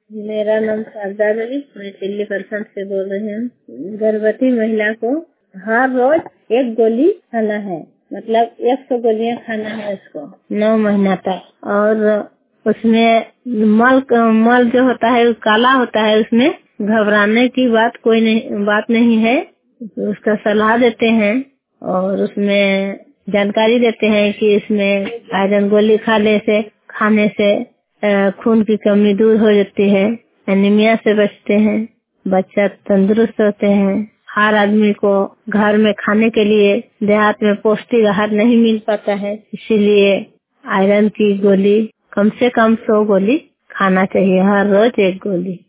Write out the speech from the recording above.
मेरा नाम शारदा देवी, मैं दिल्ली परसंत से बोल रही हूँ। गर्भवती महिला को हर रोज एक गोली खाना है, मतलब 100 गोलियां खाना है उसको 9 महीना तक। और उसमें मल जो होता है काला होता है, उसमें घबराने की बात नहीं है। उसका सलाह देते हैं और उसमें जानकारी देते हैं कि इसमें आयरन गोली खाने से खून की कमी दूर हो जाती है, एनीमिया से बचते हैं, बच्चा तंदुरुस्त होते हैं। हर आदमी को घर में खाने के लिए देहात में पौष्टिक आहार नहीं मिल पाता है, इसीलिए आयरन की गोली कम से कम 100 गोली खाना चाहिए, हर रोज 1 गोली।